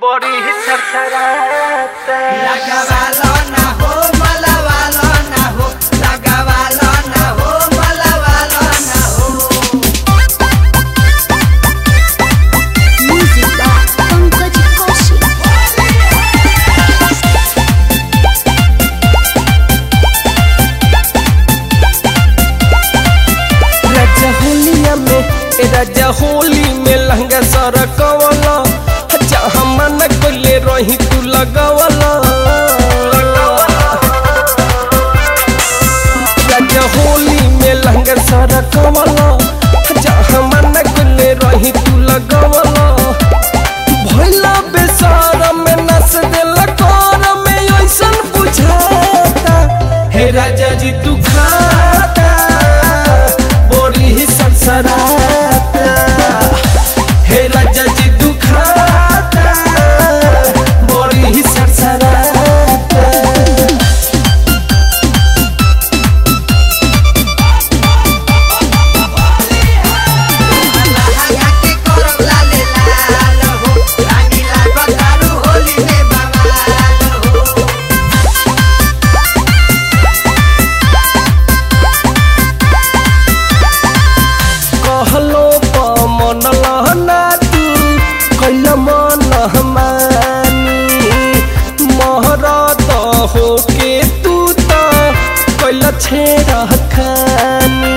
बड़ी सरसराता लगावालो ना हो मलावालो ना हो लगावालो ना हो मलावालो ना हो। Music by Pankaj Kaushik. राजा होली में लहंगा सारा कवला जहाँ मन कोले रही तू लगावला राजा होली में लहंगा सारा कवला जहाँ मन कोले रही तू लगावला भइला बेसारा में नस देला कर में ऐसन बुझाता हे राजा जी तू खाता बड़ी ही सरसराता हे राजा जी तू खाता बड़ी ही सरसराता लहंगा के करब लाले लाल हो रानी लागत दारू होली में बवाल हो। कहलो मन लहना तू कैल मन मानी महरत हो के तू तो कैल छेड़ा खानी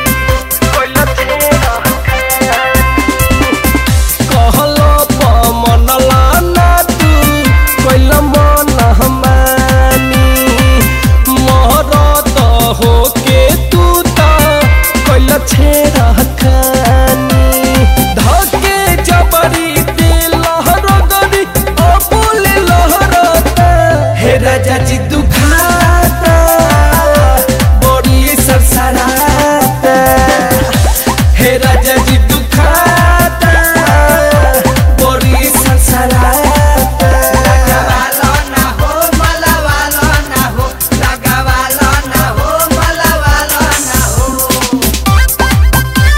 कहलो मन लहना तू कैल मन मानी महरत हो के तू तो कैल छेड़ा खानी धके जबरी दे लहरगरी अबुल लहरता हे राजा जी दुखाता बड़ी सरसराता हे राजा जी दुखाता बड़ी सरसराता लगावालो ना हो मलावालो ना हो लगावालो ना हो मलावालो ना हो।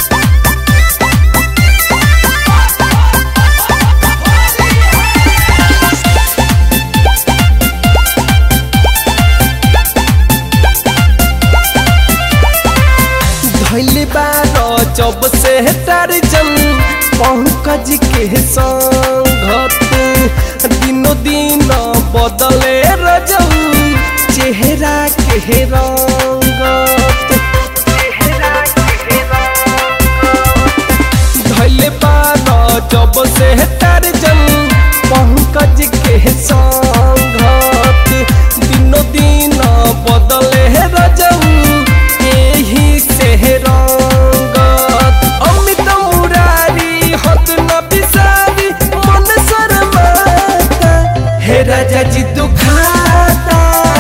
धैले बारो जब से टारजन पंकज के संगत दिनो दिन बदले रजऊ चेहरा के रंगत धैले बारो जब से टारजन पंकज के संगत दिनो दिन बदले रजऊ एही से रंगत अमित मुरारी हत न बिसारी मन शर्माता हे राजा जी दुखाता